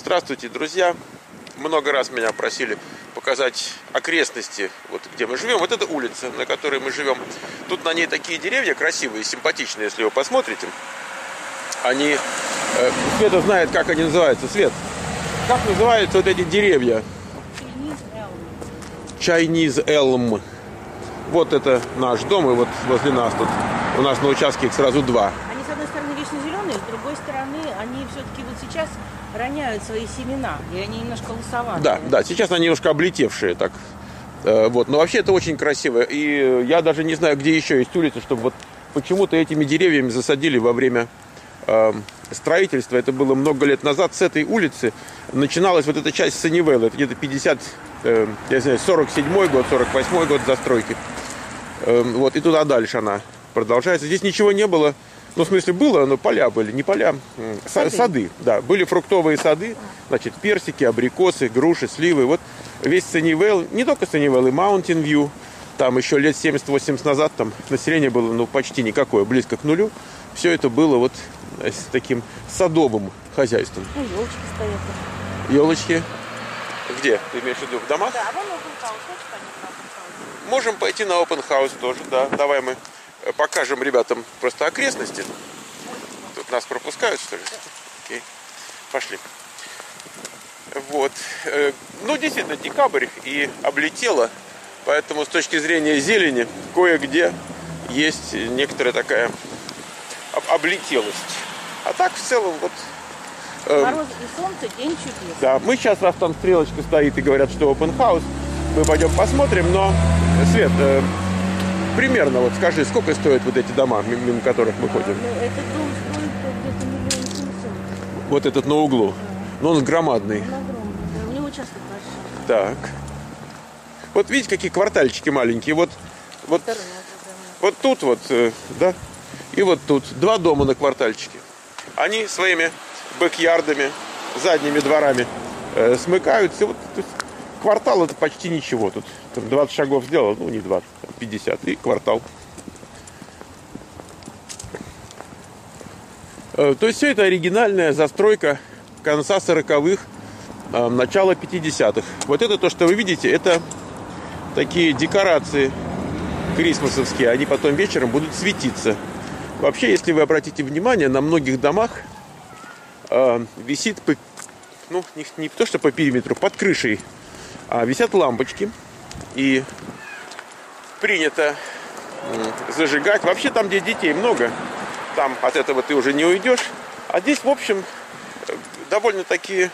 Здравствуйте, друзья! Много раз меня просили показать окрестности, вот где мы живем. Вот это улица, на которой мы живем. Тут на ней такие деревья красивые, симпатичные, если вы посмотрите. Они... Света знает, как они называются. Свет, как называются вот эти деревья? Chinese Elm. Вот это наш дом, и вот возле нас тут. У нас на участке их сразу два. Они, с одной стороны, вечно зеленые, с другой стороны, они все-таки вот сейчас роняют свои семена, и они немножко лысоватые. Да, сейчас они немножко облетевшие, так. Вот. Но вообще это очень красиво. И я даже не знаю, где еще есть улица, чтобы вот почему-то этими деревьями засадили во время строительства. Это было много лет назад. С этой улицы начиналась вот эта часть Саннивелла. Это где-то 47-й год, 48-й год застройки. Вот, и туда дальше она продолжается. Здесь ничего не было. Ну, в смысле, было, но поля были, не поля, сады, да. Были фруктовые сады, значит, персики, абрикосы, груши, сливы. Вот весь Саннивелл, не только Саннивелл, и Маунтин Вью. Там еще лет 70-80 назад там население было, ну, почти никакое, близко к нулю. Все это было вот с таким садовым хозяйством. Ну, елочки стоят. Елочки? Где? Ты имеешь в виду в домах? Да, вон open house. Хочешь пойти на open house? Можем пойти на open house тоже, да. Давай мы покажем ребятам просто окрестности. Тут нас пропускают, что ли? Окей. Пошли. Вот. Ну, действительно, декабрь и облетело. Поэтому с точки зрения зелени кое-где есть некоторая такая облетелость. А так в целом вот... Мороз и солнце, день чудес. Да, мы сейчас, раз там стрелочка стоит и говорят, что open house, мы пойдем посмотрим, но, Свет, примерно вот скажи, сколько стоят вот эти дома, мимо которых мы ходим? Этот дом стоит где-то 1 700 000. Вот этот на углу. Но он громадный. Он огромный, да. У него участок большой. Так. Вот видите, какие квартальчики маленькие. Вот тут вот, да, и вот тут. Два дома на квартальчике. Они своими бэк-ярдами, задними дворами смыкаются. Вот тут квартал это почти ничего. Тут 20 шагов сделал, ну не 20, 50, и квартал. То есть все это оригинальная застройка конца 40-х, начала 50-х. Вот это то, что вы видите, это такие декорации крисмасовские. Они потом вечером будут светиться. Вообще, если вы обратите внимание, на многих домах висит, ну, не то что по периметру, под крышей, а висят лампочки. И принято зажигать. Вообще там, где детей много, там от этого ты уже не уйдешь. А здесь, в общем, довольно-таки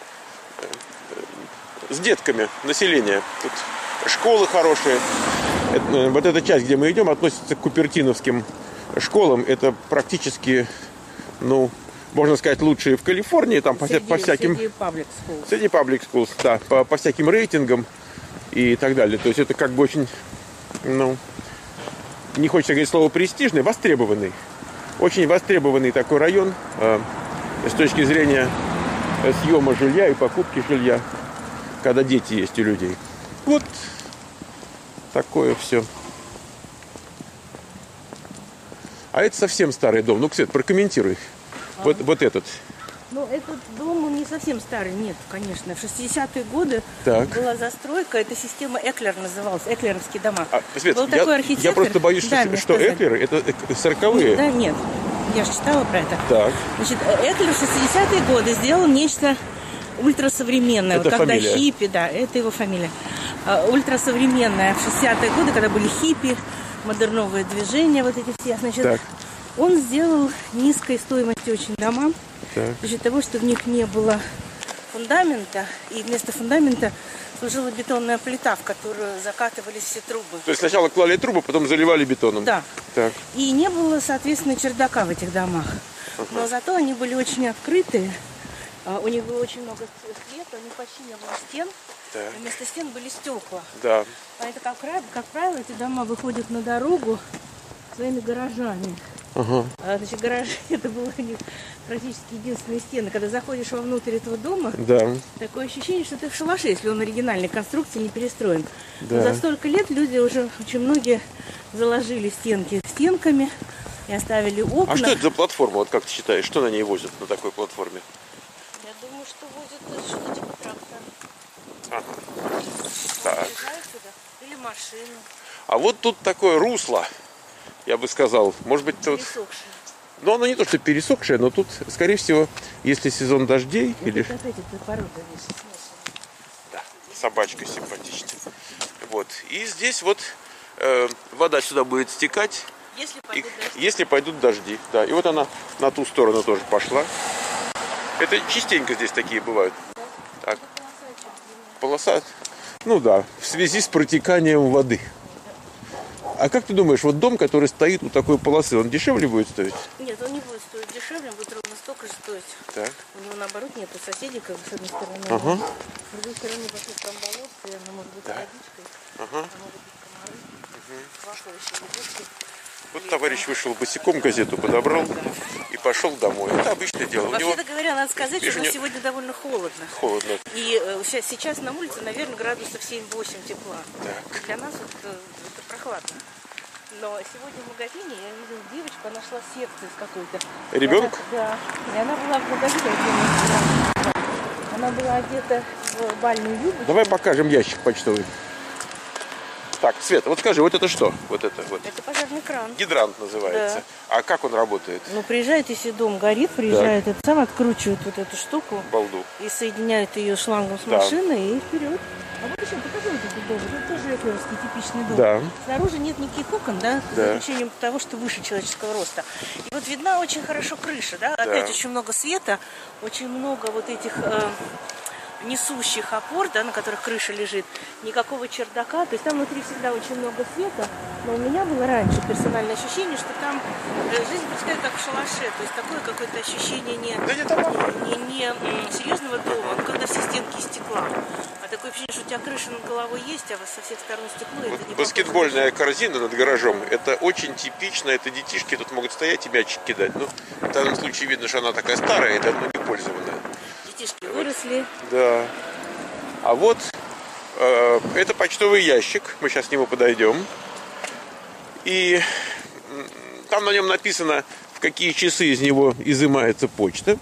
с детками население. Тут школы хорошие. Вот эта часть, где мы идем, относится к купертиновским школам. Это практически, ну, можно сказать, лучшие в Калифорнии. Там по всяким... Среди public schools, да. По всяким рейтингам и так далее. То есть это как бы очень, ну, не хочется говорить слово престижный, востребованный. Очень востребованный такой район с точки зрения съема жилья и покупки жилья, когда дети есть у людей. Вот такое все. А это совсем старый дом. Ну, Ксет, прокомментируй. Вот этот. Ну, этот дом, он не совсем старый, нет, конечно. В 60-е годы была застройка, эта система Эклер называлась, эклеровские дома. Свет, был такой архитектор. Я просто боюсь, что Эклеры, это 40-е. Да, нет, я же читала про это. Так. Значит, Эклер в 60-е годы сделал нечто ультрасовременное. Это когда фамилия. хиппи, да, это его фамилия. Ультрасовременное в 60-е годы, когда были хиппи, модерновые движения, вот эти все, значит, он сделал низкой стоимости очень дома. За счет того, что в них не было фундамента, и вместо фундамента служила бетонная плита, в которую закатывались все трубы. То есть сначала клали трубы, потом заливали бетоном. Да. Так. И не было, соответственно, чердака в этих домах. Но зато они были очень открытые. У них было очень много света, у них почти не было стен. Вместо стен были стекла. Да. Поэтому, как правило, эти дома выходят на дорогу своими гаражами. Значит, гаражи это было у них практически единственные стены. Когда заходишь вовнутрь этого дома, такое ощущение, что ты в шалаше, если он оригинальной конструкции, не перестроен. Но за столько лет люди уже очень многие заложили стенки стенками и оставили окна. А что это за платформа? Вот как ты считаешь, что на ней возят на такой платформе? Я Думаю, что будет что-то типа трактора. Ага. Так. Или машину. А вот тут такое русло, я бы сказал. Может быть, тут... Пересохшее. Ну, оно не то, что пересохшее, но тут, скорее всего, если сезон дождей... Вот или... опять эта порода, видишь, Да, собачка симпатичная. Вот. И здесь вот вода сюда будет стекать. Если пойдут дожди. Да. И вот она на ту сторону тоже пошла. Это частенько здесь такие бывают. Так. Полоса. Ну да, в связи с протеканием воды. А как ты думаешь, вот дом, который стоит у такой полосы, он дешевле будет стоить? Нет, он не будет стоить дешевле, он будет ровно столько же стоить. Так. У него наоборот нету соседей, как бы с одной стороны. Ага. С другой стороны пошел там болото, оно может быть водичкой, ага. а могут быть комары, квакающие лягушки. Вот товарищ вышел босиком, газету подобрал и пошел домой. Это обычное дело. Вообще-то говоря, надо сказать, что сегодня довольно холодно. Холодно. И сейчас на улице, наверное, градусов 7-8 тепла. Так. Для нас это прохладно. Но сегодня в магазине я видела девочку, она шла с секции с какой-то. Ребенок? Да. И она была в магазине. Она была одета в бальную юбку. Давай покажем ящик почтовый. Так, Света, вот скажи, вот это что? Вот это вот. Это пожарный кран. Гидрант называется. Да. А как он работает? Ну, приезжает, если дом горит, приезжает, это сам откручивает вот эту штуку. Балду. И соединяет ее шлангом с машиной и вперед. А вот еще покажи вот этот дом. Это тоже эклеровский типичный дом. Да. Снаружи нет никаких окон, да, за исключением того, что выше человеческого роста. И вот видна очень хорошо крыша, да. Опять очень много света, очень много вот этих несущих опор, да, на которых крыша лежит, никакого чердака, то есть там внутри всегда очень много света, но у меня было раньше персональное ощущение, что там жизнь протекает как в шалаше, то есть такое какое-то ощущение не серьезного дома, но когда все стенки из стекла, а такое ощущение, что у тебя крыша над головой есть, а со всех сторон стекло. Вот это не баскетбольная корзина над гаражом, это очень типично, это детишки тут могут стоять и мячик кидать, ну, в данном случае видно, что она такая старая и давно не пользованная. Детишки выросли. Да. А вот это почтовый ящик. Мы сейчас к нему подойдем. И там на нем написано, в какие часы из него изымается почта.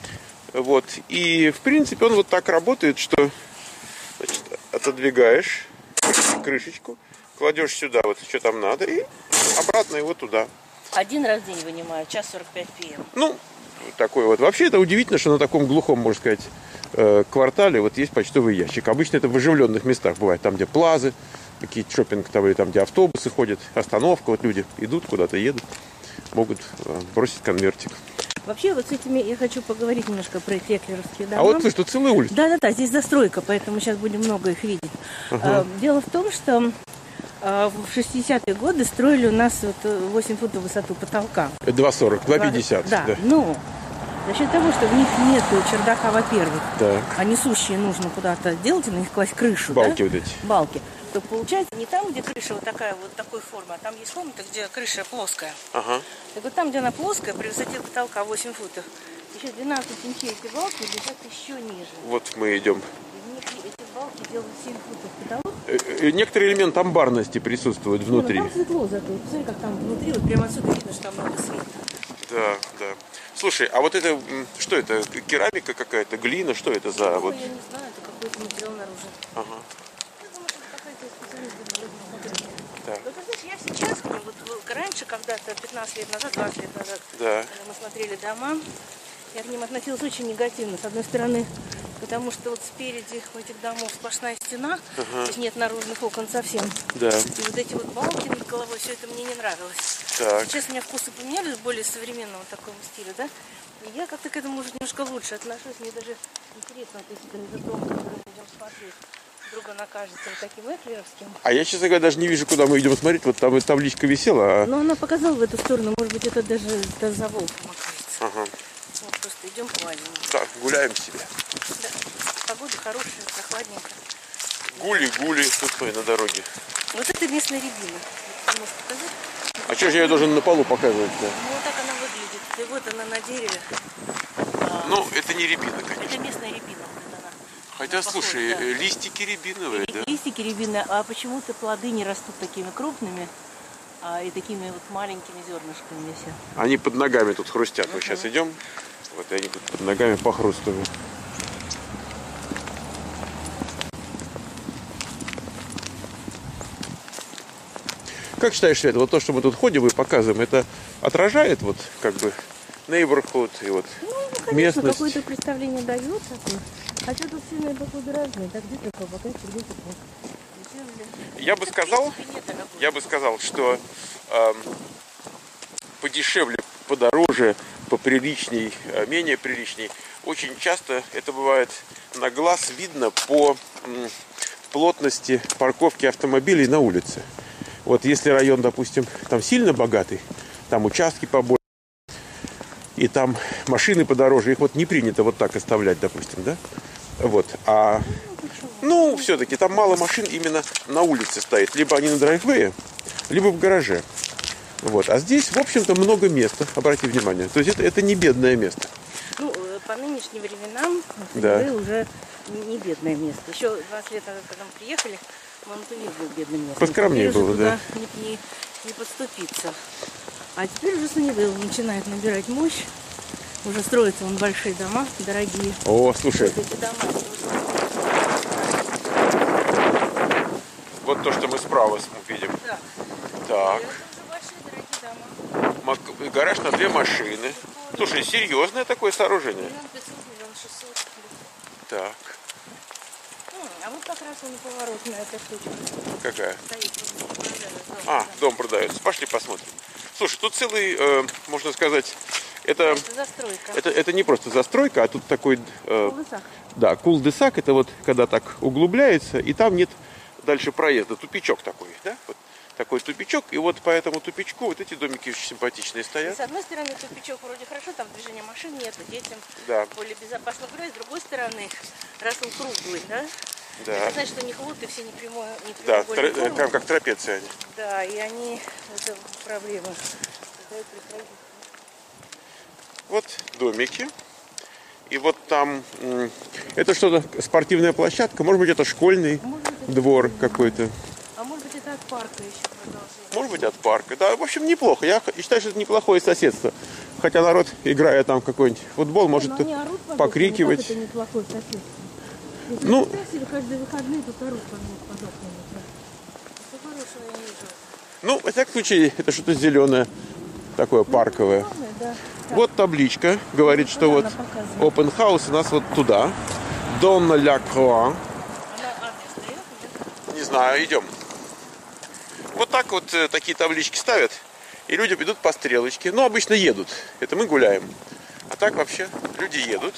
Вот. И в принципе он вот так работает, что, значит, отодвигаешь крышечку, кладешь сюда вот что там надо и обратно его туда. Один раз в день вынимаю, час 45 пм. Ну, такой вот. Вообще это удивительно, что на таком глухом, можно сказать, квартале вот есть почтовый ящик. Обычно это в оживленных местах бывает, там, где плазы, какие-то шопинг-тавры, там, где автобусы ходят, остановка, вот люди идут, куда-то едут, могут бросить конвертик. Вообще вот с этими я хочу поговорить немножко про эти эклеровские дома. А вот что, целая улица? Да, здесь застройка, поэтому сейчас будем много их видеть. Ага. Дело в том, что в 60-е годы строили у нас вот 8 футов высоту потолка. 2,40, 2,50. Да, но за счет того, что в них нет чердака, во-первых, а несущие нужно куда-то делать, и на них класть крышу. Балки вот эти. Балки. То получается не там, где крыша вот такой формы, а там есть комната, где крыша плоская. Ага. Так вот там, где она плоская, при высоте потолка 8 футов, еще 12 инчей эти балки лежат еще ниже. Вот мы идем. Эти балки делают 7 футов потолок. Некоторый элемент амбарности присутствует внутри. Там светло зато. Посмотри, как там внутри, вот прямо отсюда видно, что там много света. Да. Слушай, а вот это, что это, керамика какая-то, глина, что это за... Ну, вот? я не знаю, это какой-то материал наружу. Ага. Я думаю, что это какая-то специалист. Так. Ну, ты знаешь, я сейчас, вот раньше, когда-то, 15 лет назад, 20 лет назад, когда мы смотрели дома, я к ним относилась очень негативно. С одной стороны, потому что вот спереди у этих домов сплошная стена, то есть нет наружных окон совсем. Да. И вот эти вот балки над головой, все это мне не нравилось. Так. Сейчас у меня вкусы поменялись, более современного такого стиля, да? И я как-то к этому уже немножко лучше отношусь. Мне даже интересно относительно этот дом, который мы идем смотреть. Вдруг она кажется вот таким эклеровским. А я, честно говоря, даже не вижу, куда мы идем смотреть. Вот там табличка висела. Но она показала в эту сторону. Может быть, это даже за Волхом окажется. Ага. Вот, просто идем по Вадиму. Так, гуляем себе. Да. Погода хорошая, прохладненько. Гули, тут мы на дороге. Вот это местная рябина. Ты можешь показать? А что же я должен на полу показывать-то? Ну, вот так она выглядит. И вот она на дереве. Ну, это не рябина, конечно. Это местная рябина. Хотя, слушай, листики рябиновые, да? Листики рябины, а почему-то плоды не растут такими крупными, и такими вот маленькими зернышками все. Они под ногами тут хрустят. Мы сейчас идем, вот и они тут под ногами похрустывают. как считаешь, Света, вот то, что мы тут ходим и показываем, это отражает вот как бы neighborhood и вот конечно, местность? Какое-то представление дает такое. Хотя тут все neighborhood разные, так где-то побогаче, где-то я бы сказал, что подешевле, подороже, поприличней, менее приличней. Очень часто это бывает на глаз видно по плотности парковки автомобилей на улице. Вот если район, допустим, там сильно богатый, там участки побольше, и там машины подороже, их вот не принято вот так оставлять, допустим, да? Вот, ну, все-таки там мало машин именно на улице стоит. Либо они на драйвее, либо в гараже. Вот. А здесь, в общем-то, много места, обрати внимание. То есть это не бедное место. Ну, по нынешним временам да. Уже не бедное место. Еще 20 лет назад, когда мы приехали, Монтуни был бедным местом. Поскромнее было, да. Не подступиться. А теперь уже Саннивейл начинает набирать мощь. Уже строятся вон большие дома, дорогие. О, слушай. Вот эти дома. Вот то, что мы справа видим. Да. Так. Это уже большие дорогие дома. Гараж на 2 машины. Слушай, серьезное такое сооружение. 1 500 000 600. Так. А вот как раз он поворотная эта штучка. Какая? Стоит, дом продается. Пошли посмотрим. Слушай, тут целый, можно сказать, это застройка. Это не просто застройка, а тут такой... Кул-де-сак. Да, кул-де-сак, это вот когда так углубляется, и там нет дальше проезда. Тупичок такой, да? Вот такой тупичок, и вот по этому тупичку вот эти домики очень симпатичные стоят. И с одной стороны тупичок вроде хорошо, там движения машин нет, детям более безопасно гулять. С другой стороны, раз он круглый, да? Да. Это значит, что у них лоты все не прямое. Да, как трапеции они. Да, и они, это проблема. Вот домики. И вот там, это что-то, спортивная площадка, может быть, это школьный двор какой-то. А может быть, это от парка еще продолжение. Может быть, от парка. Да, в общем, неплохо. Я считаю, что это неплохое соседство. Хотя народ, играя там какой-нибудь футбол, может покрикивать. Это неплохое соседство. Если каждые выходные тут орут под окнами. Что хорошего я не вижу. Ну, во всяком случае, это что-то зеленое, такое парковое. Да. Вот табличка говорит, что вот open house у нас вот туда. Донна ля Круа. Не знаю, идем. Вот так вот такие таблички ставят, и люди идут по стрелочке. Ну, обычно едут. Это мы гуляем. А так вообще люди едут.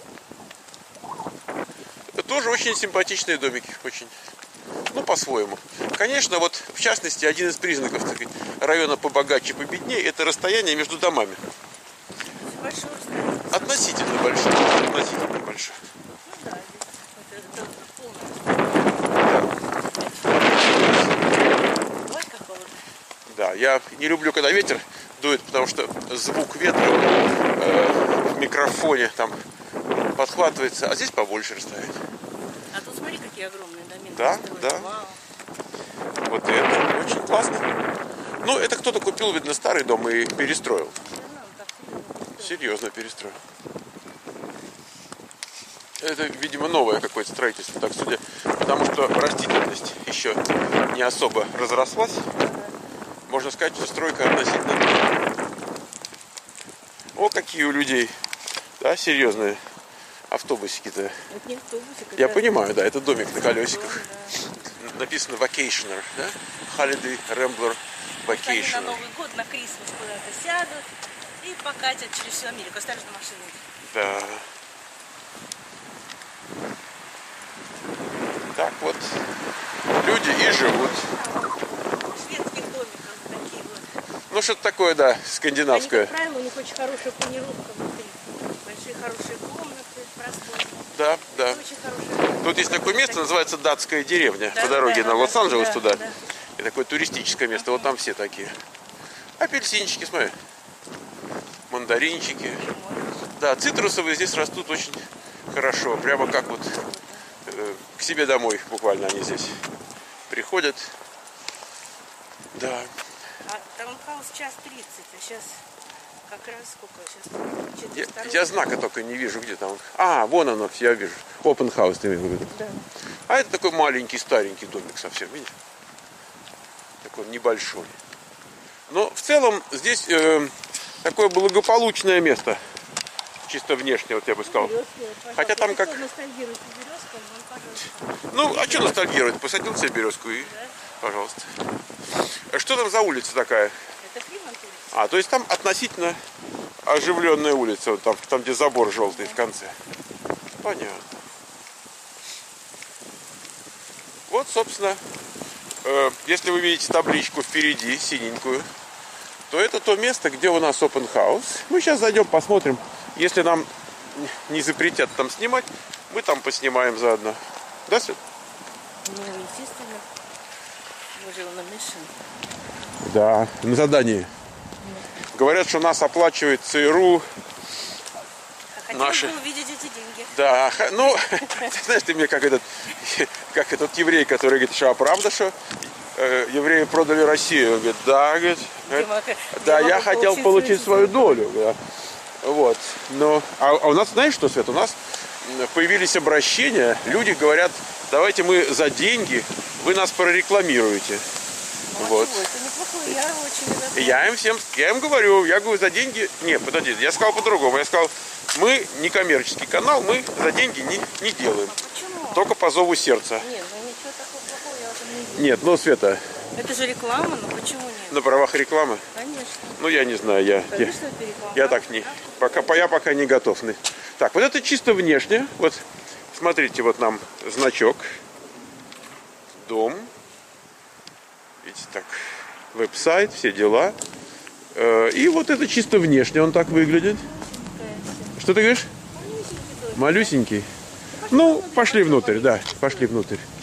Тоже очень симпатичные домики. Очень. Ну, по-своему. Конечно, вот, в частности, один из признаков района побогаче, победнее, это расстояние между домами. Большое относительно большое. Относительно большое. Ну да, это полностью. Да, я не люблю, когда ветер дует, потому что звук ветра в микрофоне там подхватывается, а здесь побольше расстояние. А тут смотри, какие огромные домены. Да, да. Вау. Вот это очень классно. Ну, это кто-то купил, видно, старый дом и перестроил. Серьезно перестроил. Это, видимо, новое какое-то строительство, так судя, потому что растительность еще не особо разрослась. Можно сказать, что стройка относительно... О, какие у людей, да, серьезные автобусики-то. Это не автобусик. Я понимаю, да, это домик на колесиках. Да. Написано Vacationer, да? Holiday Rambler Vacationer. Они на Новый год, на Крисмас куда-то сядут и покатят через всю Америку, останутся на машине. Да. Так вот люди и живут. Шведских домиков такие вот. Ну, что-то такое, да, скандинавское. Они, как правило, у них очень хорошая планировка внутри. Большие хорошие комнаты, просторные. Да, да. Очень хорошие. Тут есть такое место, называется Датская деревня. Да, по дороге на Лос-Анджелес туда. Да. И такое туристическое место. Вот там все такие. Апельсинчики, смотри. Мандаринчики. Да, цитрусовые здесь растут очень хорошо. Прямо как вот к себе домой буквально они здесь приходят. Да. А таунхаус час 30, а сейчас как раз сколько? Сейчас я знака только не вижу, где там. А, вон оно, я вижу. Open house, ты имеешь в виду. Да. А это такой маленький, старенький домик совсем, видишь? такой небольшой. Но в целом здесь такое благополучное место. Чисто внешне, вот я бы сказал. Хотя там как... Ну, а что ностальгировать? Посадил себе березку и... Да. Пожалуйста. Что там за улица такая? Это Фримонт улица. А, то есть там относительно оживленная улица, вот там где забор желтый в конце. Понятно. Вот, собственно, если вы видите табличку впереди, синенькую, то это то место, где у нас open house. Мы сейчас зайдем, посмотрим. Если нам не запретят там снимать, мы там поснимаем заодно. Да, Свет? Ну, естественно. Мы же на mission. Да, на задании. Говорят, что нас оплачивает ЦРУ. Хотелось бы увидеть эти деньги. Да, ну, ты знаешь, ты мне как этот еврей, который говорит, что а правда, что евреи продали Россию? Он говорит, да, говорит, да, я хотел получить свою долю. Да. Вот, но, а у нас, знаешь что, Свет, у нас появились обращения, люди говорят, давайте мы за деньги, вы нас прорекламируете. Ну, вот. Это неплохо, я очень я им говорю, за деньги, не, подожди, я сказал по-другому, я сказал, мы не коммерческий канал, мы за деньги не делаем. А почему? Только по зову сердца. Нет, ну ничего такого плохого я в этом не вижу. Нет, ну, Света. Это же реклама, но почему нет? На правах рекламы? Конечно. Ну, я не знаю, я так не, я пока не готов. Так, вот это чисто внешне, вот, смотрите, вот нам значок, дом, видите, так, веб-сайт, все дела, и вот это чисто внешне он так выглядит. Что ты говоришь? Малюсенький. Ну, пошли внутрь, да, пошли внутрь.